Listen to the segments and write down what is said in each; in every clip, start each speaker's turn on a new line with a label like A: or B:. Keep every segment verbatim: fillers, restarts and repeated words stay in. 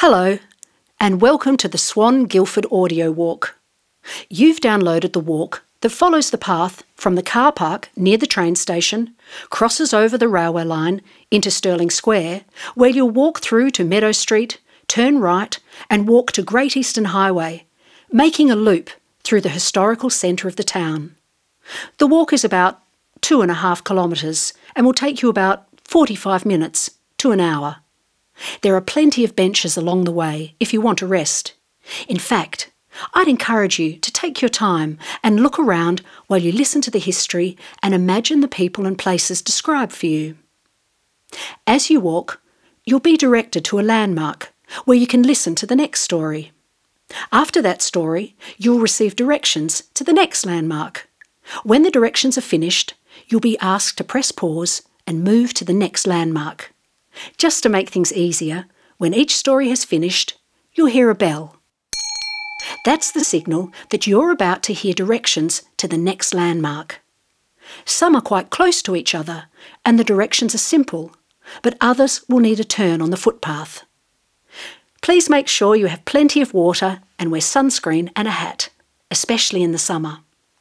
A: Hello, and welcome to the Swan Guildford audio walk. You've downloaded the walk that follows the path from the car park near the train station, crosses over the railway line into Stirling Square, where you'll walk through to Meadow Street, turn right and walk to Great Eastern Highway, making a loop through the historical centre of the town. The walk is about two and a half kilometres and will take you about forty-five minutes to an hour. There are plenty of benches along the way if you want to rest. In fact, I'd encourage you to take your time and look around while you listen to the history and imagine the people and places described for you. As you walk, you'll be directed to a landmark where you can listen to the next story. After that story, you'll receive directions to the next landmark. When the directions are finished, you'll be asked to press pause and move to the next landmark. Just to make things easier, when each story has finished, you'll hear a bell. That's the signal that you're about to hear directions to the next landmark. Some are quite close to each other and the directions are simple, but others will need a turn on the footpath. Please make sure you have plenty of water and wear sunscreen and a hat, especially in the summer.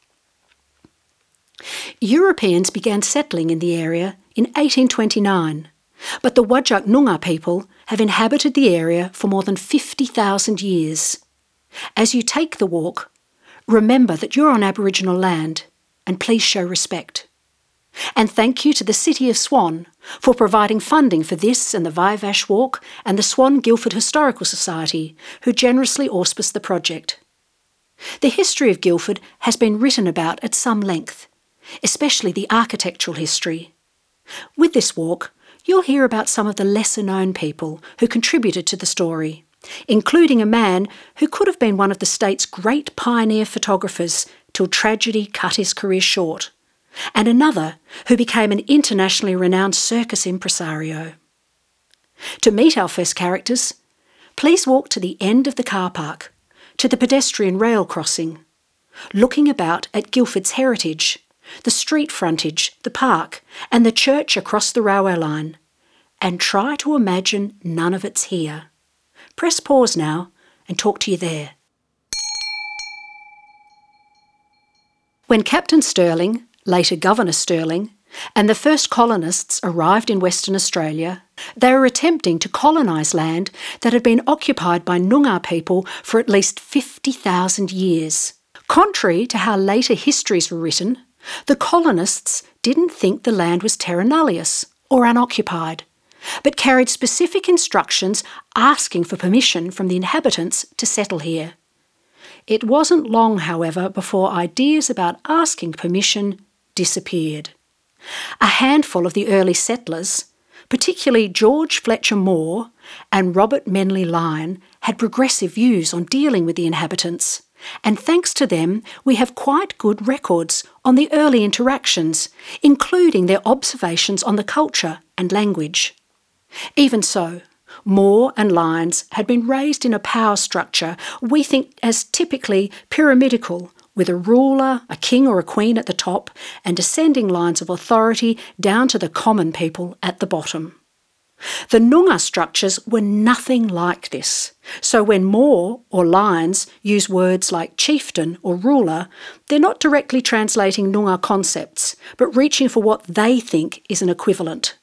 A: Europeans began settling in the area in eighteen twenty-nine. But the Whadjuk Noongar people have inhabited the area for more than fifty thousand years. As you take the walk, remember that you're on Aboriginal land and please show respect. And thank you to the City of Swan for providing funding for this and the Vivash Walk and the Swan Guildford Historical Society, who generously auspice the project. The history of Guildford has been written about at some length, especially the architectural history. With this walk, you'll hear about some of the lesser-known people who contributed to the story, including a man who could have been one of the state's great pioneer photographers till tragedy cut his career short, and another who became an internationally renowned circus impresario. To meet our first characters, please walk to the end of the car park, to the pedestrian rail crossing, looking about at Guildford's heritage, the street frontage, the park, and the church across the railway line, and try to imagine none of it's here. Press pause now and talk to you there. When Captain Stirling, later Governor Stirling, and the first colonists arrived in Western Australia, they were attempting to colonise land that had been occupied by Noongar people for at least fifty thousand years. Contrary to how later histories were written, the colonists didn't think the land was terra nullius, or unoccupied, but carried specific instructions asking for permission from the inhabitants to settle here. It wasn't long, however, before ideas about asking permission disappeared. A handful of the early settlers, particularly George Fletcher Moore and Robert Menly Lyon, had progressive views on dealing with the inhabitants. And thanks to them, we have quite good records on the early interactions, including their observations on the culture and language. Even so, Moore and Lyons had been raised in a power structure we think as typically pyramidical, with a ruler, a king or a queen at the top, and descending lines of authority down to the common people at the bottom. The Noongar structures were nothing like this, so when Moore or Lyons use words like chieftain or ruler, they're not directly translating Noongar concepts, but reaching for what they think is an equivalent.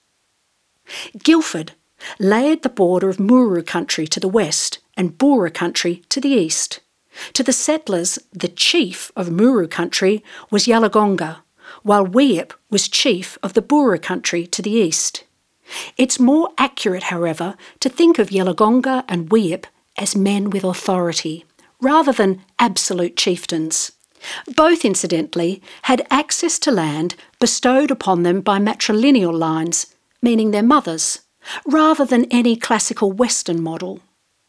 A: Guildford lay at the border of Muru country to the west and Boora country to the east. To the settlers, the chief of Muru country was Yalagonga, while Weeip was chief of the Boora country to the east. It's more accurate, however, to think of Yalagonga and Weeip as men with authority, rather than absolute chieftains. Both, incidentally, had access to land bestowed upon them by matrilineal lines, meaning their mothers, rather than any classical Western model.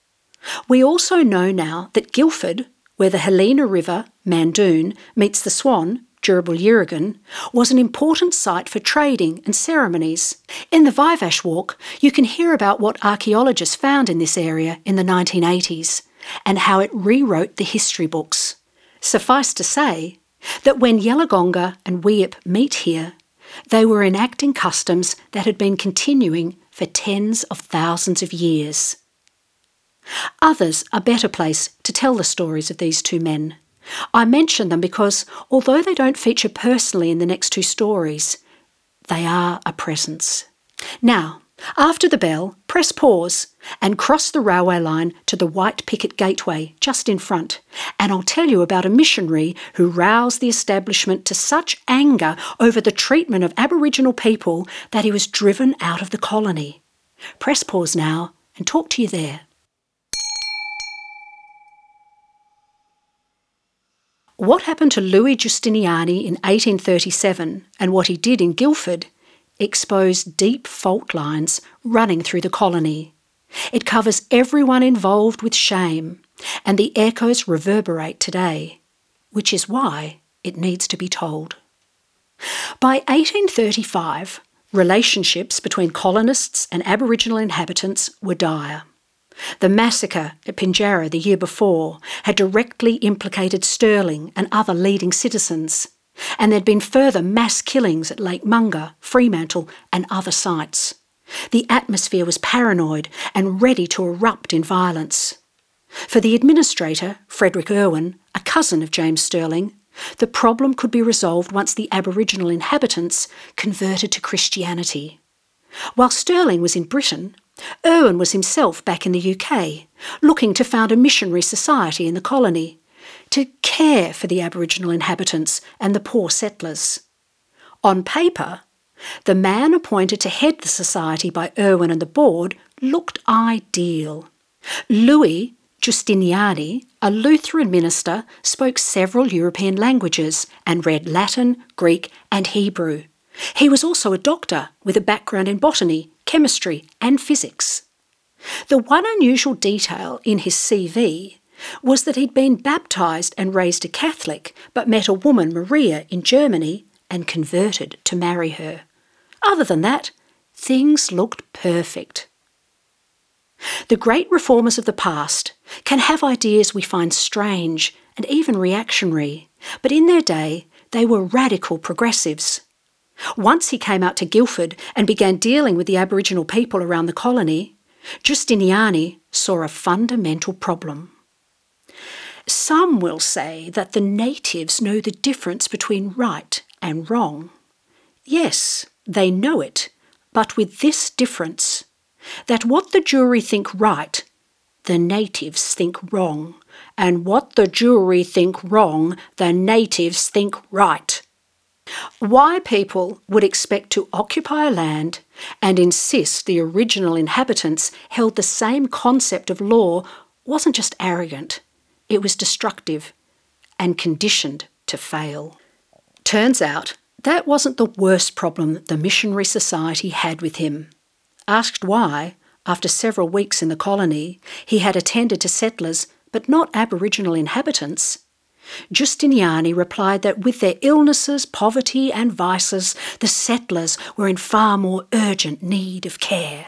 A: We also know now that Guildford, where the Helena River, Mandoon, meets the Swan, Durable Yerigan, was an important site for trading and ceremonies. In the Vivash Walk, you can hear about what archaeologists found in this area in the nineteen eighties and how it rewrote the history books. Suffice to say that when Yalagonga and Weeip meet here, they were enacting customs that had been continuing for tens of thousands of years. Others are better placed to tell the stories of these two men. I mention them because, although they don't feature personally in the next two stories, they are a presence. Now, after the bell, press pause and cross the railway line to the white picket gateway just in front, and I'll tell you about a missionary who roused the establishment to such anger over the treatment of Aboriginal people that he was driven out of the colony. Press pause now and talk to you there. What happened to Louis Giustiniani in eighteen thirty-seven and what he did in Guildford exposed deep fault lines running through the colony. It covers everyone involved with shame, and the echoes reverberate today, which is why it needs to be told. By eighteen thirty-five, relationships between colonists and Aboriginal inhabitants were dire. The massacre at Pinjarra the year before had directly implicated Stirling and other leading citizens, and there'd been further mass killings at Lake Munga, Fremantle and other sites. The atmosphere was paranoid and ready to erupt in violence. For the administrator, Frederick Irwin, a cousin of James Stirling, the problem could be resolved once the Aboriginal inhabitants converted to Christianity. While Stirling was in Britain, Irwin was himself back in the U K, looking to found a missionary society in the colony, to care for the Aboriginal inhabitants and the poor settlers. On paper, the man appointed to head the society by Irwin and the board looked ideal. Louis Giustiniani, a Lutheran minister, spoke several European languages and read Latin, Greek and Hebrew. He was also a doctor with a background in botany, chemistry and physics. The one unusual detail in his C V was that he'd been baptised and raised a Catholic, but met a woman, Maria, in Germany and converted to marry her. Other than that, things looked perfect. The great reformers of the past can have ideas we find strange and even reactionary, but in their day they were radical progressives. Once he came out to Guildford and began dealing with the Aboriginal people around the colony, Giustiniani saw a fundamental problem. Some will say that the natives know the difference between right and wrong. Yes, they know it, but with this difference, that what the jury think right, the natives think wrong, and what the jury think wrong, the natives think right. Why people would expect to occupy a land and insist the original inhabitants held the same concept of law wasn't just arrogant, it was destructive and conditioned to fail. Turns out that wasn't the worst problem the missionary society had with him. Asked why, after several weeks in the colony, he had attended to settlers but not Aboriginal inhabitants, Giustiniani replied that with their illnesses, poverty and vices, the settlers were in far more urgent need of care.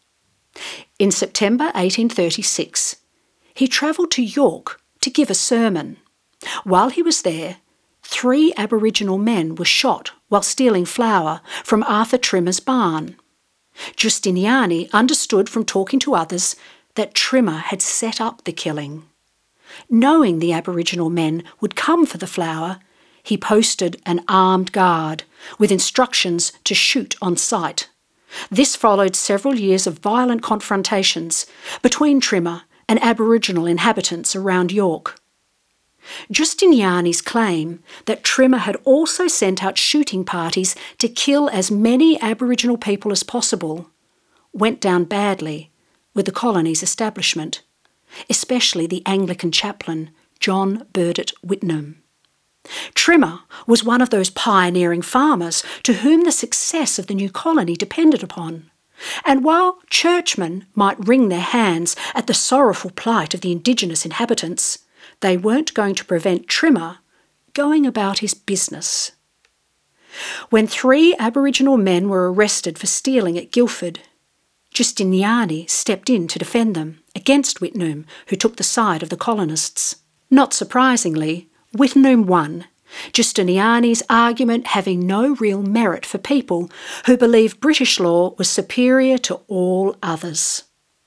A: In September eighteen thirty-six, he travelled to York to give a sermon. While he was there, three Aboriginal men were shot while stealing flour from Arthur Trimmer's barn. Giustiniani understood from talking to others that Trimmer had set up the killing. Knowing the Aboriginal men would come for the flour, he posted an armed guard with instructions to shoot on sight. This followed several years of violent confrontations between Trimmer and Aboriginal inhabitants around York. Giustiniani's claim that Trimmer had also sent out shooting parties to kill as many Aboriginal people as possible went down badly with the colony's establishment, especially the Anglican chaplain John Burdett Whitnam. Trimmer was one of those pioneering farmers to whom the success of the new colony depended upon. And while churchmen might wring their hands at the sorrowful plight of the Indigenous inhabitants, they weren't going to prevent Trimmer going about his business. When three Aboriginal men were arrested for stealing at Guildford, Giustiniani stepped in to defend them against Whitnam, who took the side of the colonists. Not surprisingly, Whitnam won, Giustiniani's argument having no real merit for people who believed British law was superior to all others.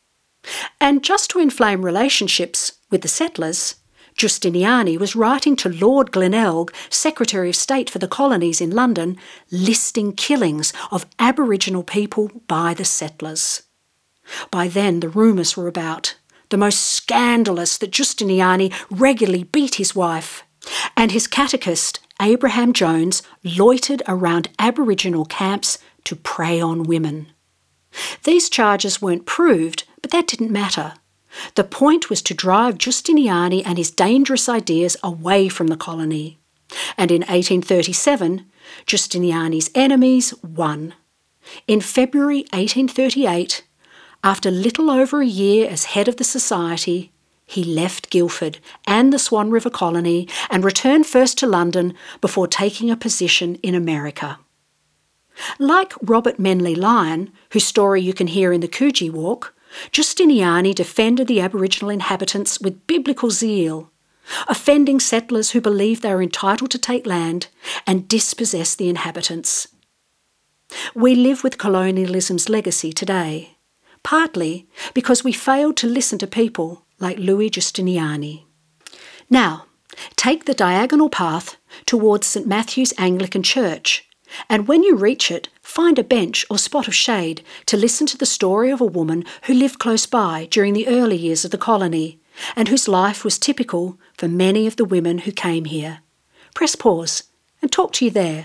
A: And just to inflame relationships with the settlers, Giustiniani was writing to Lord Glenelg, Secretary of State for the Colonies in London, listing killings of Aboriginal people by the settlers. By then the rumours were about, the most scandalous, that Giustiniani regularly beat his wife, and his catechist, Abraham Jones, loitered around Aboriginal camps to prey on women. These charges weren't proved, but that didn't matter. The point was to drive Giustiniani and his dangerous ideas away from the colony. And in eighteen thirty-seven, Giustiniani's enemies won. In February eighteen thirty-eight, after little over a year as head of the society, he left Guildford and the Swan River colony and returned first to London before taking a position in America. Like Robert Menly Lyon, whose story you can hear in the Coogee Walk, Giustiniani defended the Aboriginal inhabitants with biblical zeal, offending settlers who believed they were entitled to take land and dispossess the inhabitants. We live with colonialism's legacy today, partly because we failed to listen to people like Louis Giustiniani. Now, take the diagonal path towards St Matthew's Anglican Church, and when you reach it, find a bench or spot of shade to listen to the story of a woman who lived close by during the early years of the colony, and whose life was typical for many of the women who came here. Press pause and talk to you there.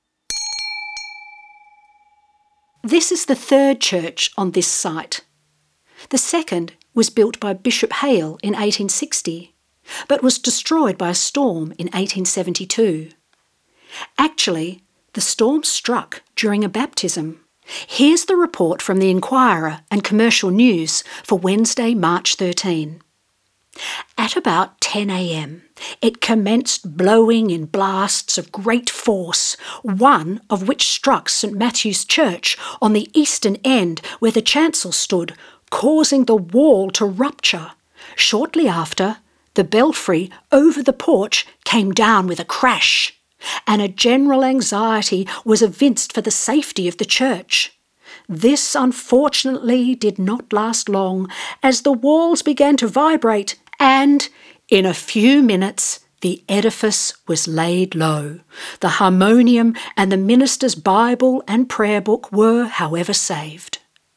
A: This is the third church on this site. The second was built by Bishop Hale in eighteen sixty, but was destroyed by a storm in eighteen seventy-two. Actually, the storm struck during a baptism. Here's the report from the Inquirer and Commercial News for Wednesday, March thirteenth. At about ten a m, it commenced blowing in blasts of great force, one of which struck St Matthew's Church on the eastern end where the chancel stood, causing the wall to rupture. Shortly after, the belfry over the porch came down with a crash, and a general anxiety was evinced for the safety of the church. This, unfortunately, did not last long, as the walls began to vibrate, and, in a few minutes, the edifice was laid low. The harmonium and the minister's Bible and prayer book were, however, saved.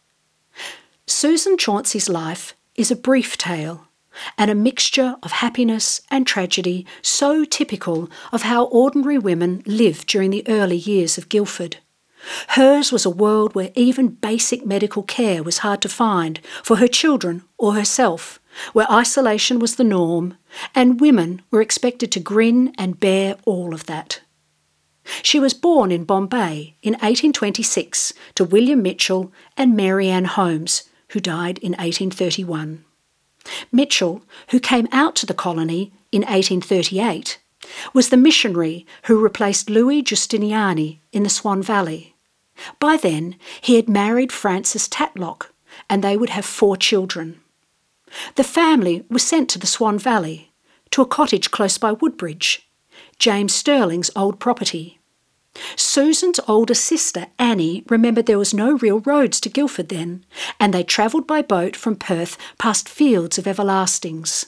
A: Susan Chauncey's life is a brief tale, and a mixture of happiness and tragedy so typical of how ordinary women lived during the early years of Guildford. Hers was a world where even basic medical care was hard to find for her children or herself, where isolation was the norm, and women were expected to grin and bear all of that. She was born in Bombay in eighteen twenty-six to William Mitchell and Mary Ann Holmes, who died in eighteen thirty-one. Mitchell, who came out to the colony in eighteen thirty-eight, was the missionary who replaced Louis Giustiniani in the Swan Valley. By then, he had married Frances Tatlock, and they would have four children. The family was sent to the Swan Valley, to a cottage close by Woodbridge, James Sterling's old property. Susan's older sister, Annie, remembered there was no real roads to Guildford then, and they travelled by boat from Perth past fields of everlastings.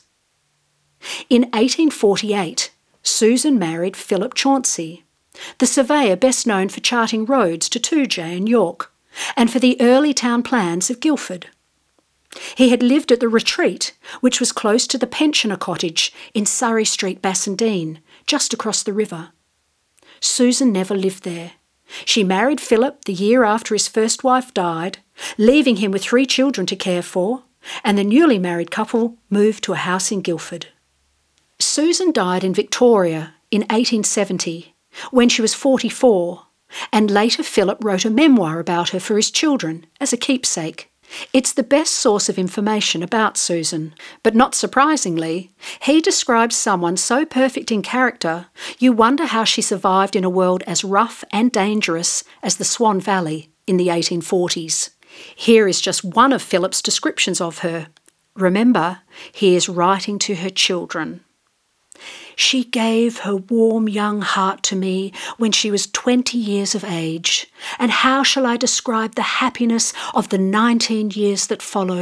A: In eighteen forty-eight, Susan married Philip Chauncey, the surveyor best known for charting roads to Toojay and York, and for the early town plans of Guildford. He had lived at the Retreat, which was close to the pensioner cottage in Surrey Street, Bassendean, just across the river. Susan never lived there. She married Philip the year after his first wife died, leaving him with three children to care for, and the newly married couple moved to a house in Guildford. Susan died in Victoria in eighteen seventy, when she was forty-four, and later Philip wrote a memoir about her for his children as a keepsake. It's the best source of information about Susan, but not surprisingly, he describes someone so perfect in character, you wonder how she survived in a world as rough and dangerous as the Swan Valley in the eighteen forties. Here is just one of Philip's descriptions of her. Remember, he is writing to her children. She gave her warm young heart to me when she was twenty years of age, and how shall I describe the happiness of the nineteen years that followed?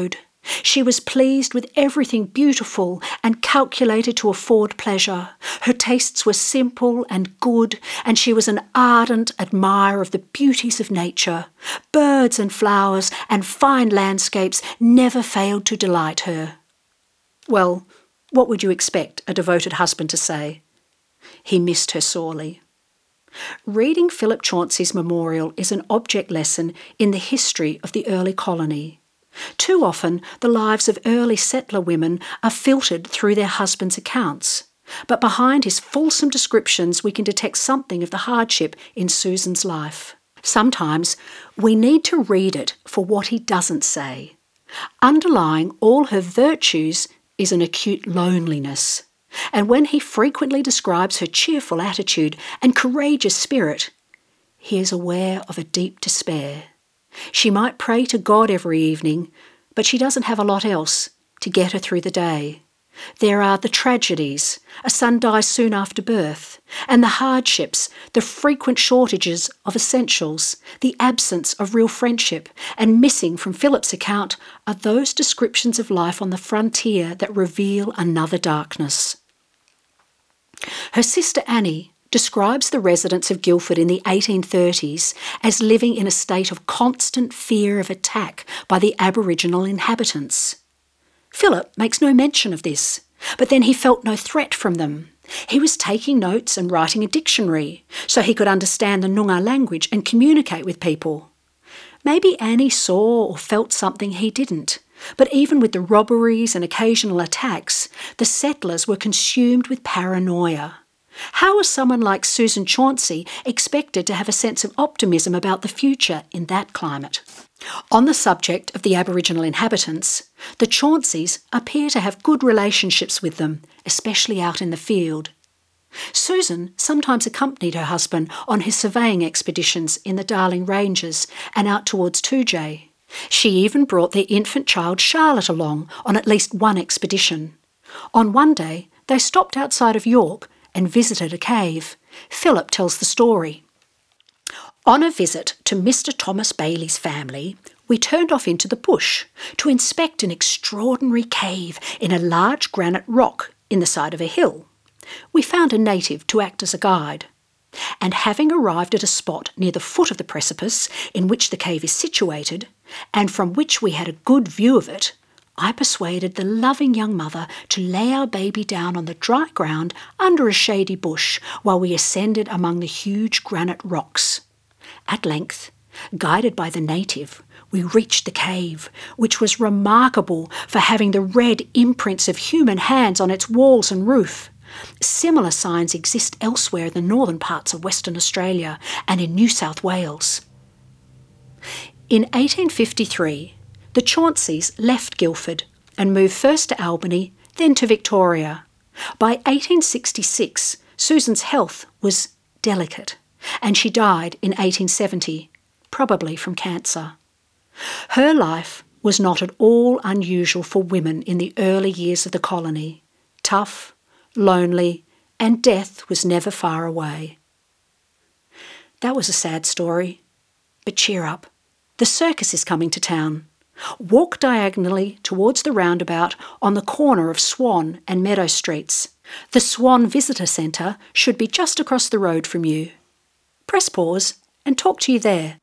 A: She was pleased with everything beautiful and calculated to afford pleasure. Her tastes were simple and good, and she was an ardent admirer of the beauties of nature. Birds and flowers and fine landscapes never failed to delight her. Well, what would you expect a devoted husband to say? He missed her sorely. Reading Philip Chauncey's memorial is an object lesson in the history of the early colony. Too often, the lives of early settler women are filtered through their husbands' accounts, but behind his fulsome descriptions we can detect something of the hardship in Susan's life. Sometimes we need to read it for what he doesn't say. Underlying all her virtues is an acute loneliness, and when he frequently describes her cheerful attitude and courageous spirit, he is aware of a deep despair. She might pray to God every evening, but she doesn't have a lot else to get her through the day. There are the tragedies, a son dies soon after birth, and the hardships, the frequent shortages of essentials, the absence of real friendship, and missing from Philip's account are those descriptions of life on the frontier that reveal another darkness. Her sister Annie describes the residents of Guildford in the eighteen thirties as living in a state of constant fear of attack by the Aboriginal inhabitants. Philip makes no mention of this, but then he felt no threat from them. He was taking notes and writing a dictionary so he could understand the Noongar language and communicate with people. Maybe Annie saw or felt something he didn't, but even with the robberies and occasional attacks, the settlers were consumed with paranoia. How was someone like Susan Chauncey expected to have a sense of optimism about the future in that climate? On the subject of the Aboriginal inhabitants, the Chaunceys appear to have good relationships with them, especially out in the field. Susan sometimes accompanied her husband on his surveying expeditions in the Darling Ranges and out towards Toojay. She even brought their infant child Charlotte along on at least one expedition. On one day, they stopped outside of York and visited a cave. Philip tells the story. On a visit to Mister Thomas Bailey's family, we turned off into the bush to inspect an extraordinary cave in a large granite rock in the side of a hill. We found a native to act as a guide, and having arrived at a spot near the foot of the precipice in which the cave is situated, and from which we had a good view of it, I persuaded the loving young mother to lay our baby down on the dry ground under a shady bush while we ascended among the huge granite rocks. At length, guided by the native, we reached the cave, which was remarkable for having the red imprints of human hands on its walls and roof. Similar signs exist elsewhere in the northern parts of Western Australia and in New South Wales. In eighteen fifty-three, the Chaunceys left Guildford and moved first to Albany, then to Victoria. By eighteen sixty-six, Susan's health was delicate, and she died in eighteen seventy, probably from cancer. Her life was not at all unusual for women in the early years of the colony. Tough, lonely, and death was never far away. That was a sad story, but cheer up. The circus is coming to town. Walk diagonally towards the roundabout on the corner of Swan and Meadow Streets. The Swan Visitor Centre should be just across the road from you. Press pause and talk to you there.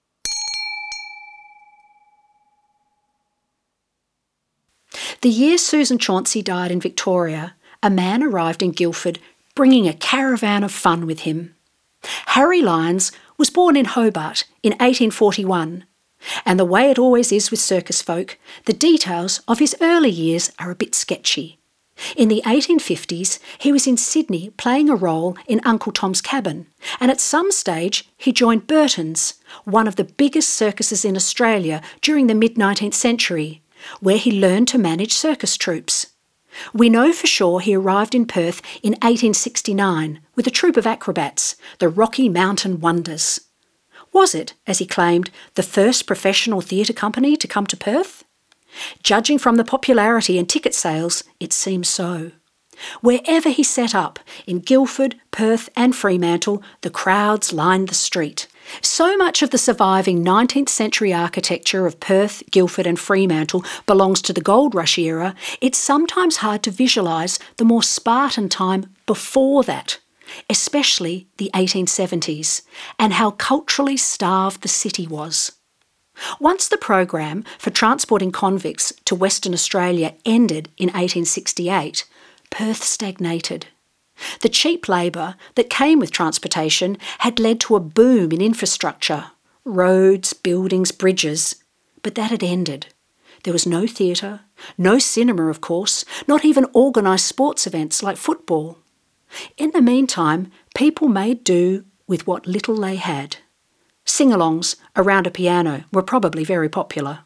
A: The year Susan Chauncey died in Victoria, a man arrived in Guildford bringing a caravan of fun with him. Harry Lyons was born in Hobart in eighteen forty-one. And the way it always is with circus folk, the details of his early years are a bit sketchy. In the eighteen fifties, he was in Sydney playing a role in Uncle Tom's Cabin, and at some stage he joined Burton's, one of the biggest circuses in Australia during the mid-nineteenth century, where he learned to manage circus troupes. We know for sure he arrived in Perth in eighteen sixty-nine with a troupe of acrobats, the Rocky Mountain Wonders. Was it, as he claimed, the first professional theatre company to come to Perth? Judging from the popularity and ticket sales, it seems so. Wherever he set up, in Guildford, Perth and Fremantle, the crowds lined the street. So much of the surviving nineteenth century architecture of Perth, Guildford and Fremantle belongs to the gold rush era, it's sometimes hard to visualise the more Spartan time before that, especially the eighteen seventies, and how culturally starved the city was. Once the program for transporting convicts to Western Australia ended in eighteen sixty-eight, Perth stagnated. The cheap labour that came with transportation had led to a boom in infrastructure, roads, buildings, bridges, but that had ended. There was no theatre, no cinema of course, not even organised sports events like football. In the meantime, people made do with what little they had. Sing-alongs around a piano were probably very popular.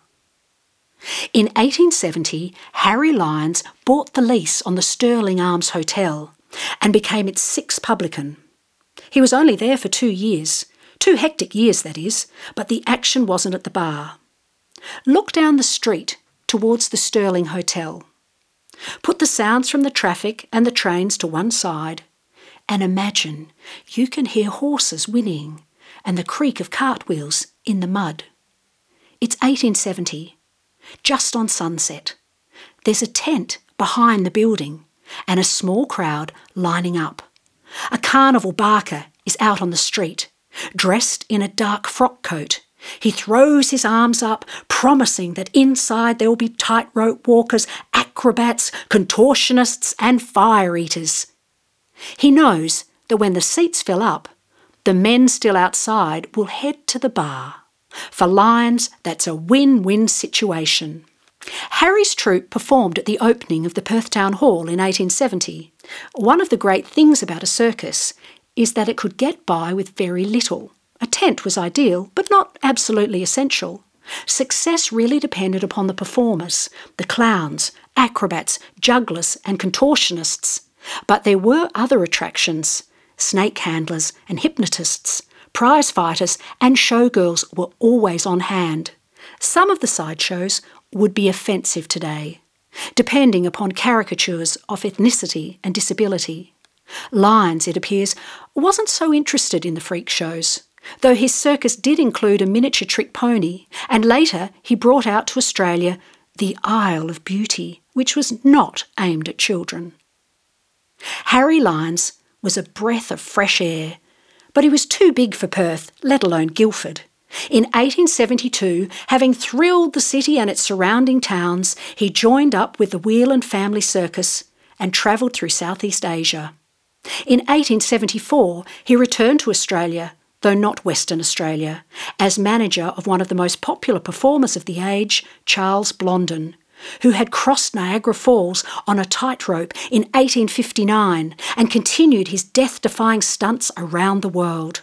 A: In eighteen seventy, Harry Lyons bought the lease on the Stirling Arms Hotel and became its sixth publican. He was only there for two years, two hectic years that is, but the action wasn't at the bar. Look down the street towards the Stirling Hotel. Put the sounds from the traffic and the trains to one side and imagine you can hear horses whinnying and the creak of cartwheels in the mud. It's eighteen seventy, just on sunset. There's a tent behind the building and a small crowd lining up. A carnival barker is out on the street, dressed in a dark frock coat. He throws his arms up, promising that inside there will be tightrope walkers, acrobats, contortionists and fire eaters. He knows that when the seats fill up, the men still outside will head to the bar. For Lyons, that's a win-win situation. Harry's troupe performed at the opening of the Perth Town Hall in eighteen seventy. One of the great things about a circus is that it could get by with very little. A tent was ideal, but not absolutely essential. Success really depended upon the performers, the clowns, acrobats, jugglers and contortionists. But there were other attractions. Snake handlers and hypnotists, prize fighters and showgirls were always on hand. Some of the sideshows would be offensive today, depending upon caricatures of ethnicity and disability. Lyons, it appears, wasn't so interested in the freak shows, though his circus did include a miniature trick pony, and later he brought out to Australia the Isle of Beauty, which was not aimed at children. Harry Lyons was a breath of fresh air, but he was too big for Perth, let alone Guildford. In eighteen seventy-two, having thrilled the city and its surrounding towns, he joined up with the Whelan Family Circus and travelled through Southeast Asia. In eighteen seventy-four, he returned to Australia, though not Western Australia, as manager of one of the most popular performers of the age, Charles Blondin, who had crossed Niagara Falls on a tightrope in eighteen fifty-nine and continued his death-defying stunts around the world.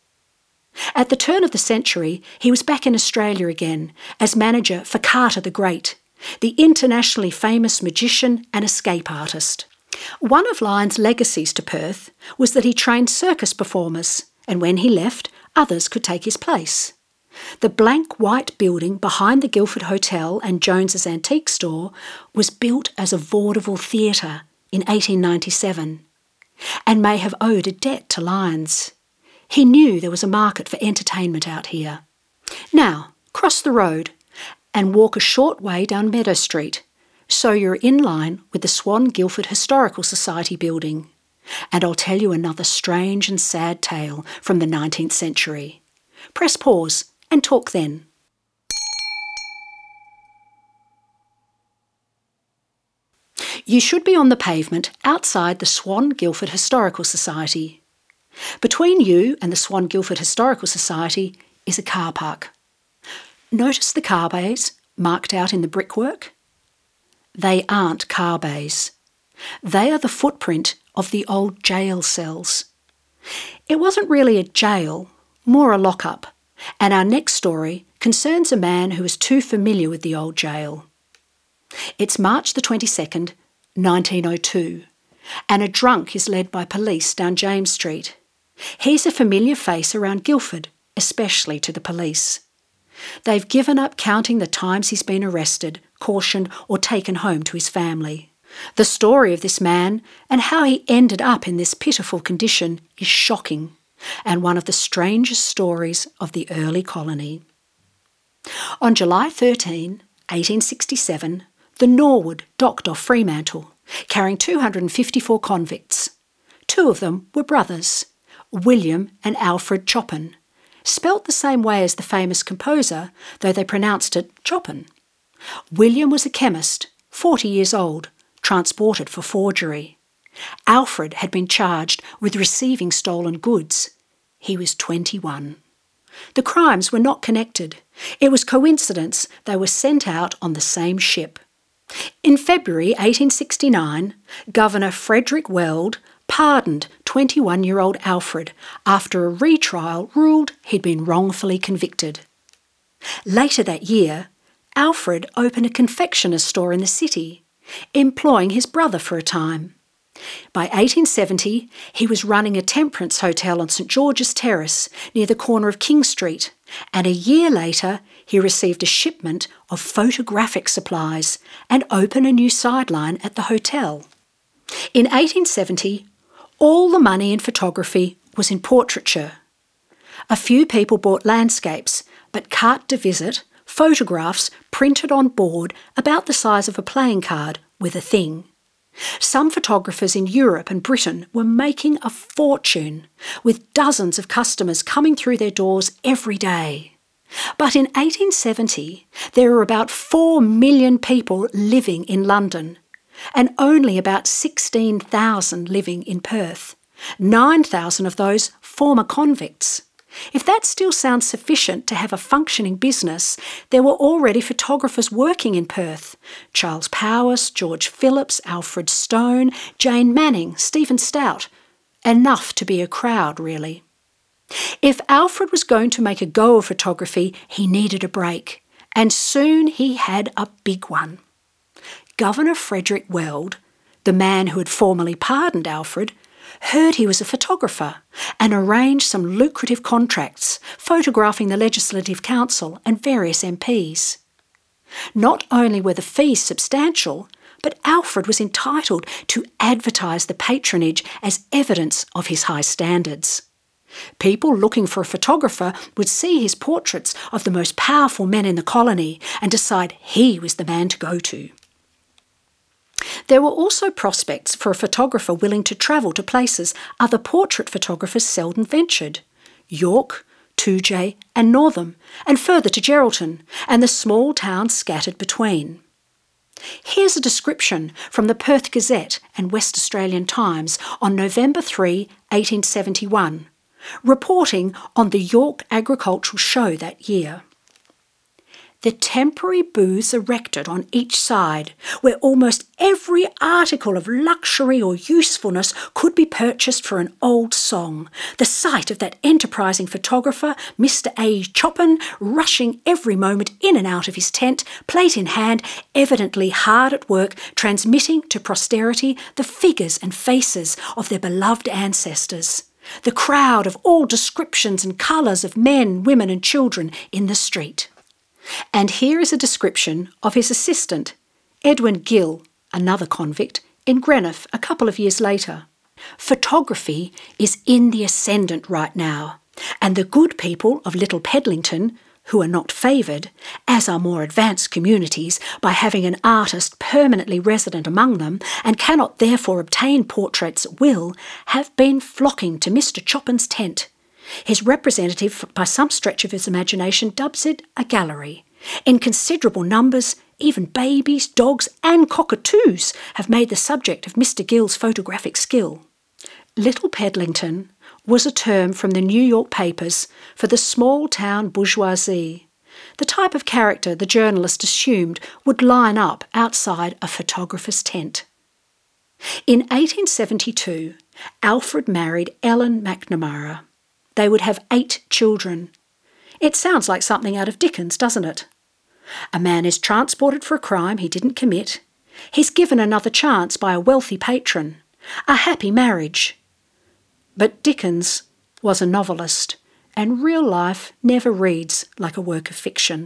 A: At the turn of the century, he was back in Australia again as manager for Carter the Great, the internationally famous magician and escape artist. One of Lyons' legacies to Perth was that he trained circus performers, and when he left, others could take his place. The blank white building behind the Guildford Hotel and Jones's Antique Store was built as a vaudeville theatre in eighteen ninety-seven, and may have owed a debt to Lyons. He knew there was a market for entertainment out here. Now, cross the road and walk a short way down Meadow Street, so you're in line with the Swan Guildford Historical Society building. And I'll tell you another strange and sad tale from the nineteenth century. Press pause and talk then. You should be on the pavement outside the Swan Guildford Historical Society. Between you and the Swan Guildford Historical Society is a car park. Notice the car bays marked out in the brickwork? They aren't car bays. They are the footprint of the old jail cells. It wasn't really a jail, more a lockup, and our next story concerns a man who is too familiar with the old jail. It's March the twenty-second, nineteen oh two, and a drunk is led by police down James Street. He's a familiar face around Guildford, especially to the police. They've given up counting the times he's been arrested, cautioned or taken home to his family. The story of this man and how he ended up in this pitiful condition is shocking. and one of the strangest stories of the early colony. On July thirteenth, eighteen sixty-seven, the Norwood docked off Fremantle, carrying two hundred fifty-four convicts. Two of them were brothers, William and Alfred Chopin, spelt the same way as the famous composer, though they pronounced it Chopin. William was a chemist, forty years old, transported for forgery. Alfred had been charged with receiving stolen goods. He was twenty-one. The crimes were not connected. It was coincidence they were sent out on the same ship. In February eighteen sixty-nine, Governor Frederick Weld pardoned twenty-one-year-old Alfred after a retrial ruled he'd been wrongfully convicted. Later that year, Alfred opened a confectioner's store in the city, employing his brother for a time. By eighteen seventy, he was running a temperance hotel on St George's Terrace near the corner of King Street, and a year later he received a shipment of photographic supplies and opened a new sideline at the hotel. In eighteen seventy, all the money in photography was in portraiture. A few people bought landscapes, but carte de visite, photographs printed on board about the size of a playing card with a thing. Some photographers in Europe and Britain were making a fortune, with dozens of customers coming through their doors every day. But in eighteen seventy, there were about four million people living in London, and only about sixteen thousand living in Perth, nine thousand of those former convicts. If that still sounds sufficient to have a functioning business, there were already photographers working in Perth: Charles Powys, George Phillips, Alfred Stone, Jane Manning, Stephen Stout. Enough to be a crowd, really. If Alfred was going to make a go of photography, he needed a break, and soon he had a big one. Governor Frederick Weld, the man who had formally pardoned Alfred, heard he was a photographer and arranged some lucrative contracts, photographing the Legislative Council and various M Ps. Not only were the fees substantial, but Alfred was entitled to advertise the patronage as evidence of his high standards. People looking for a photographer would see his portraits of the most powerful men in the colony and decide he was the man to go to. There were also prospects for a photographer willing to travel to places other portrait photographers seldom ventured: York, Toojay and Northam, and further to Geraldton, and the small towns scattered between. Here's a description from the Perth Gazette and West Australian Times on November third, eighteen seventy-one, reporting on the York Agricultural Show that year. The temporary booths erected on each side, where almost every article of luxury or usefulness could be purchased for an old song. The sight of that enterprising photographer, Mister A. Chopin, rushing every moment in and out of his tent, plate in hand, evidently hard at work, transmitting to posterity the figures and faces of their beloved ancestors. The crowd of all descriptions and colours of men, women and children in the street. And here is a description of his assistant, Edwin Gill, another convict, in Greenough a couple of years later. Photography is in the ascendant right now, and the good people of Little Pedlington, who are not favoured, as are more advanced communities, by having an artist permanently resident among them and cannot therefore obtain portraits at will, have been flocking to Mister Chopin's tent. His representative, by some stretch of his imagination, dubs it a gallery. In considerable numbers, even babies, dogs and cockatoos have made the subject of Mister Gill's photographic skill. Little Pedlington was a term from the New York papers for the small-town bourgeoisie, the type of character the journalist assumed would line up outside a photographer's tent. In eighteen seventy-two, Alfred married Ellen McNamara. They would have eight children. It sounds like something out of Dickens, doesn't it? A man is transported for a crime he didn't commit. He's given another chance by a wealthy patron. A happy marriage. But Dickens was a novelist, and real life never reads like a work of fiction.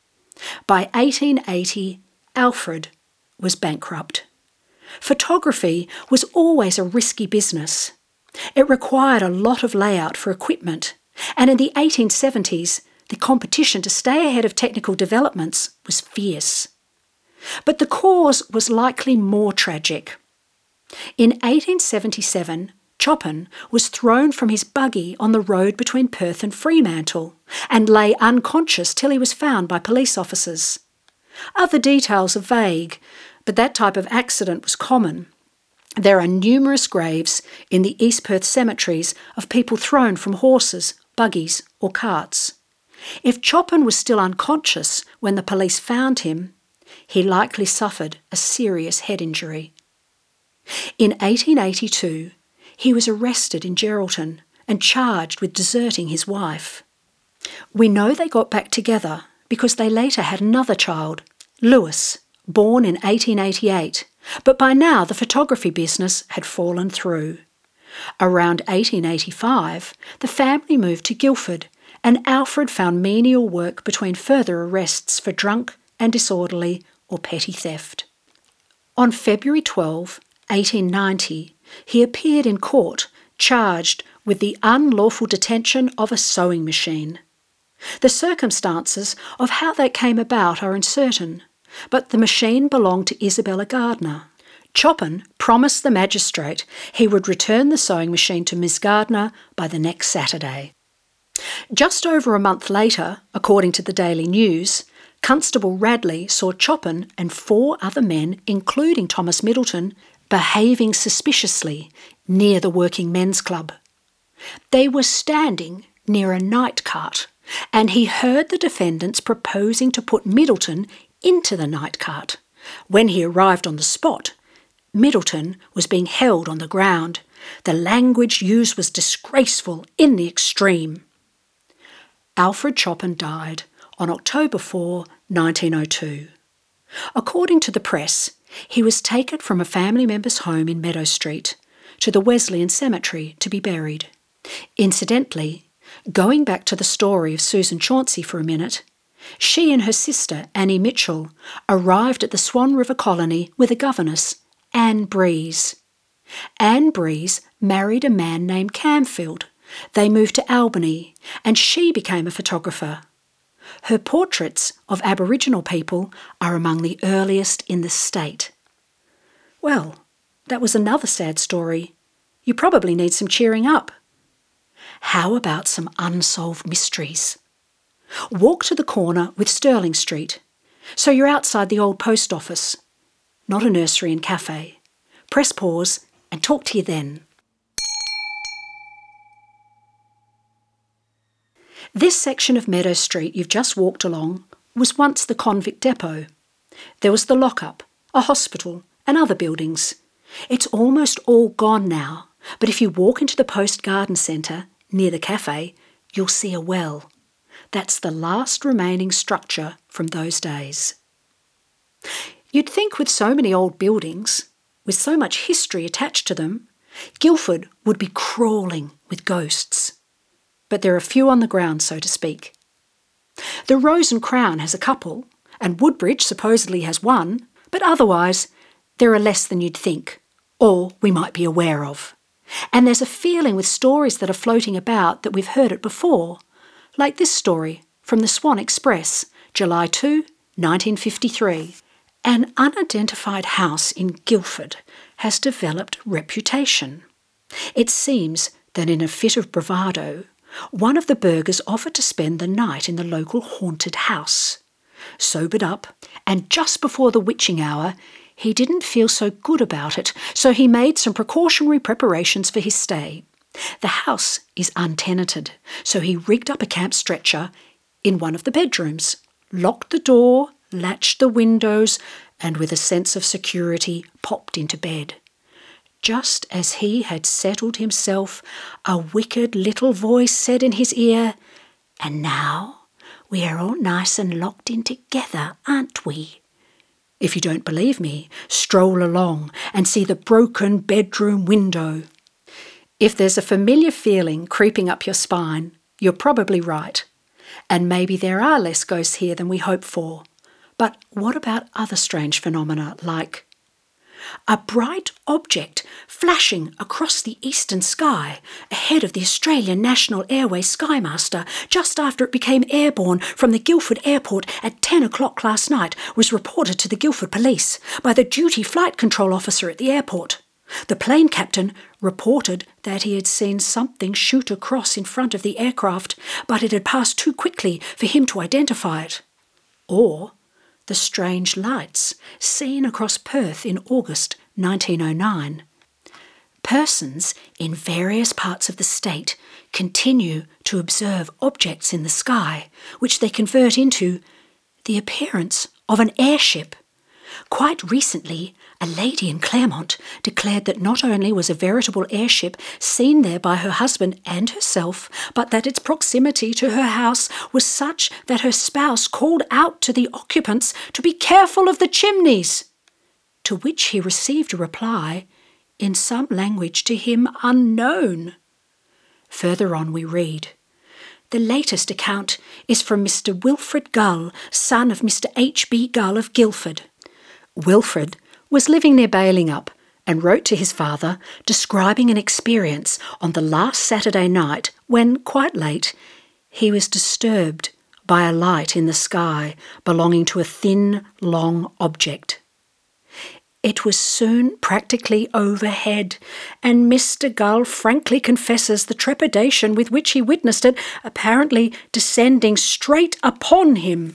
A: By eighteen eighty, Alfred was bankrupt. Photography was always a risky business. It required a lot of layout for equipment, and in the eighteen seventies, the competition to stay ahead of technical developments was fierce. But the cause was likely more tragic. In eighteen seventy-seven, Chopin was thrown from his buggy on the road between Perth and Fremantle and lay unconscious till he was found by police officers. Other details are vague, but that type of accident was common. There are numerous graves in the East Perth cemeteries of people thrown from horses, buggies or carts. If Chopin was still unconscious when the police found him, he likely suffered a serious head injury. In eighteen eighty-two, he was arrested in Geraldton and charged with deserting his wife. We know they got back together because they later had another child, Lewis, born in eighteen eighty-eight, but by now the photography business had fallen through. Around eighteen eighty-five, the family moved to Guildford, and Alfred found menial work between further arrests for drunk and disorderly or petty theft. On February twelfth, eighteen ninety, he appeared in court charged with the unlawful detention of a sewing machine. The circumstances of how that came about are uncertain, but the machine belonged to Isabella Gardner. Chopin promised the magistrate he would return the sewing machine to Miss Gardner by the next Saturday. Just over a month later, according to the Daily News, Constable Radley saw Chopin and four other men, including Thomas Middleton, behaving suspiciously near the Working Men's Club. They were standing near a night cart, and he heard the defendants proposing to put Middleton into the night cart. When he arrived on the spot, Middleton was being held on the ground. The language used was disgraceful in the extreme. Alfred Chopin died on October fourth, nineteen oh two. According to the press, he was taken from a family member's home in Meadow Street to the Wesleyan Cemetery to be buried. Incidentally, going back to the story of Susan Chauncey for a minute, she and her sister, Annie Mitchell, arrived at the Swan River colony with a governess, Anne Breeze. Anne Breeze married a man named Camfield. They moved to Albany, and she became a photographer. Her portraits of Aboriginal people are among the earliest in the state. Well, that was another sad story. You probably need some cheering up. How about some unsolved mysteries? Walk to the corner with Sterling Street. So you're outside the old post office, not a nursery and cafe. Press pause and talk to you then. This section of Meadow Street you've just walked along was once the convict depot. There was the lockup, a hospital, and other buildings. It's almost all gone now, but if you walk into the Post Garden Centre, near the cafe, you'll see a well. That's the last remaining structure from those days. You'd think with so many old buildings, with so much history attached to them, Guildford would be crawling with ghosts. But there are few on the ground, so to speak. The Rose and Crown has a couple, and Woodbridge supposedly has one, but otherwise there are less than you'd think, or we might be aware of. And there's a feeling with stories that are floating about that we've heard it before, like this story from the Swan Express, July second, nineteen fifty-three. An unidentified house in Guildford has developed reputation. It seems that in a fit of bravado, one of the burghers offered to spend the night in the local haunted house. Sobered up, and just before the witching hour, he didn't feel so good about it, so he made some precautionary preparations for his stay. The house is untenanted, so he rigged up a camp stretcher in one of the bedrooms, locked the door, latched the windows, and with a sense of security popped into bed. Just as he had settled himself, a wicked little voice said in his ear, "And now we are all nice and locked in together, aren't we?" If you don't believe me, stroll along and see the broken bedroom window. If there's a familiar feeling creeping up your spine, you're probably right. And maybe there are less ghosts here than we hope for. But what about other strange phenomena like a bright object flashing across the eastern sky ahead of the Australian National Airways Skymaster just after it became airborne from the Guildford Airport at ten o'clock last night was reported to the Guildford Police by the duty flight control officer at the airport. The plane captain reported that he had seen something shoot across in front of the aircraft, but it had passed too quickly for him to identify it. Or the strange lights seen across Perth in August nineteen oh nine. Persons in various parts of the state continue to observe objects in the sky, which they convert into the appearance of an airship. Quite recently, a lady in Claremont declared that not only was a veritable airship seen there by her husband and herself, but that its proximity to her house was such that her spouse called out to the occupants to be careful of the chimneys, to which he received a reply in some language to him unknown. Further on we read, the latest account is from Mister Wilfred Gull, son of Mister H B Gull of Guildford. Wilfred was living near Balingup and wrote to his father describing an experience on the last Saturday night when, quite late, he was disturbed by a light in the sky belonging to a thin, long object. It was soon practically overhead, and Mister Gull frankly confesses the trepidation with which he witnessed it, apparently descending straight upon him.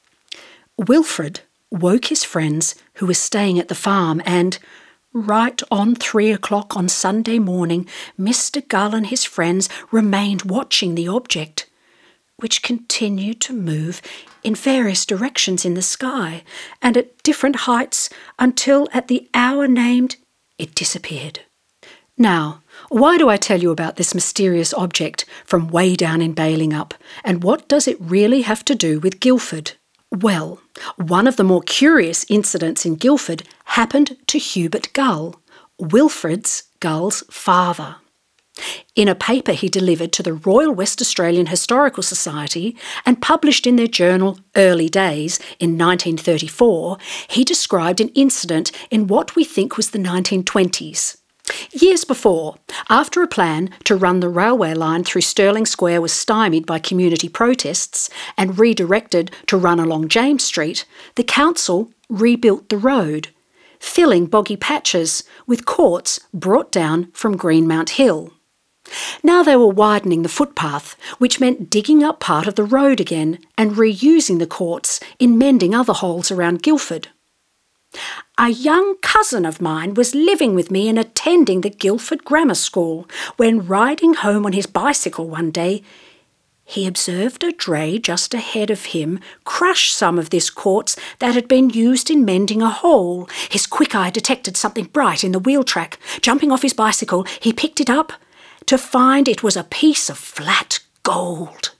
A: Wilfred woke his friends who were staying at the farm and, right on three o'clock on Sunday morning, Mister Gull and his friends remained watching the object, which continued to move in various directions in the sky and at different heights until at the hour named it disappeared. Now, why do I tell you about this mysterious object from way down in Balingup, and what does it really have to do with Guildford? Well, one of the more curious incidents in Guildford happened to Hubert Gull, Wilfred's Gull's father. In a paper he delivered to the Royal West Australian Historical Society and published in their journal Early Days in nineteen thirty-four, he described an incident in what we think was the nineteen twenties. Years before, after a plan to run the railway line through Stirling Square was stymied by community protests and redirected to run along James Street, the council rebuilt the road, filling boggy patches with courts brought down from Greenmount Hill. Now they were widening the footpath, which meant digging up part of the road again and reusing the courts in mending other holes around Guildford. A young cousin of mine was living with me and attending the Guildford Grammar School when, riding home on his bicycle one day, he observed a dray just ahead of him crush some of this quartz that had been used in mending a hole. His quick eye detected something bright in the wheel track. Jumping off his bicycle, he picked it up to find it was a piece of flat gold.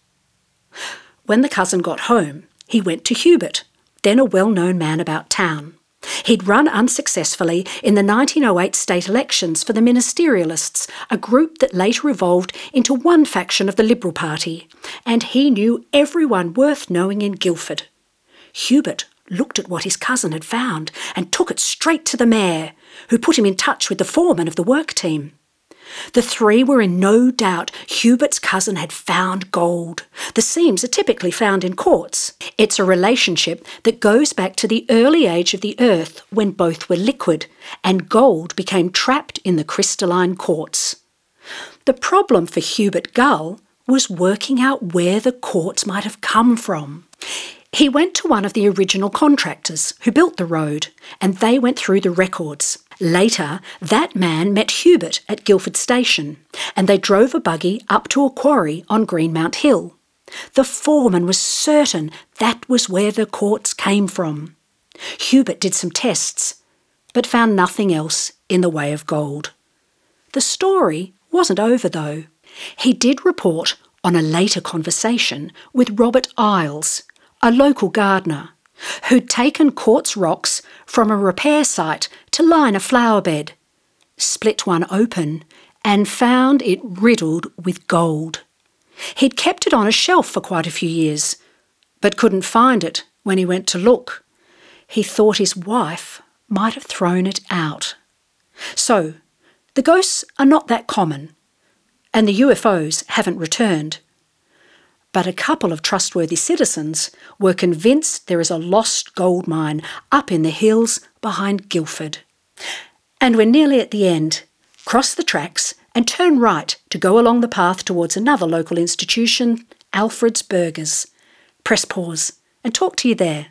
A: When the cousin got home, he went to Hubert, then a well-known man about town. He'd run unsuccessfully in the nineteen oh eight state elections for the Ministerialists, a group that later evolved into one faction of the Liberal Party, and he knew everyone worth knowing in Guildford. Hubert looked at what his cousin had found and took it straight to the mayor, who put him in touch with the foreman of the work team. The three were in no doubt Hubert's cousin had found gold. The seams are typically found in quartz. It's a relationship that goes back to the early age of the earth when both were liquid and gold became trapped in the crystalline quartz. The problem for Hubert Gull was working out where the quartz might have come from. He went to one of the original contractors who built the road, and they went through the records. Later, that man met Hubert at Guildford Station, and they drove a buggy up to a quarry on Greenmount Hill. The foreman was certain that was where the quartz came from. Hubert did some tests, but found nothing else in the way of gold. The story wasn't over, though. He did report on a later conversation with Robert Isles, a local gardener, who'd taken quartz rocks from a repair site to line a flower bed, split one open, and found it riddled with gold. He'd kept it on a shelf for quite a few years, but couldn't find it when he went to look. He thought his wife might have thrown it out. So, the ghosts are not that common, and the U F Os haven't returned. But a couple of trustworthy citizens were convinced there is a lost gold mine up in the hills behind Guildford. And we're nearly at the end. Cross the tracks and turn right to go along the path towards another local institution, Alfred's Burgers. Press pause and talk to you there.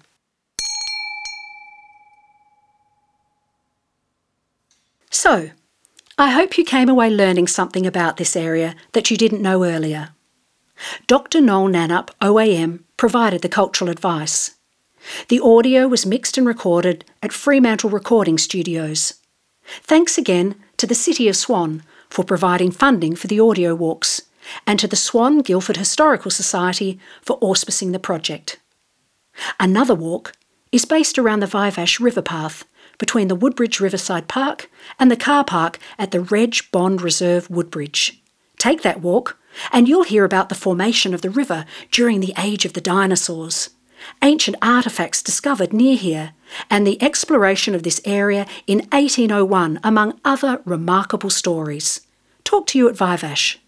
A: So, I hope you came away learning something about this area that you didn't know earlier. Doctor Noel Nannup, O A M, provided the cultural advice. The audio was mixed and recorded at Fremantle Recording Studios. Thanks again to the City of Swan for providing funding for the audio walks, and to the Swan Guildford Historical Society for auspicing the project. Another walk is based around the Vivash River Path between the Woodbridge Riverside Park and the car park at the Reg Bond Reserve Woodbridge. Take that walk and you'll hear about the formation of the river during the age of the dinosaurs, ancient artefacts discovered near here, and the exploration of this area in eighteen oh one, among other remarkable stories. Talk to you at Vivash.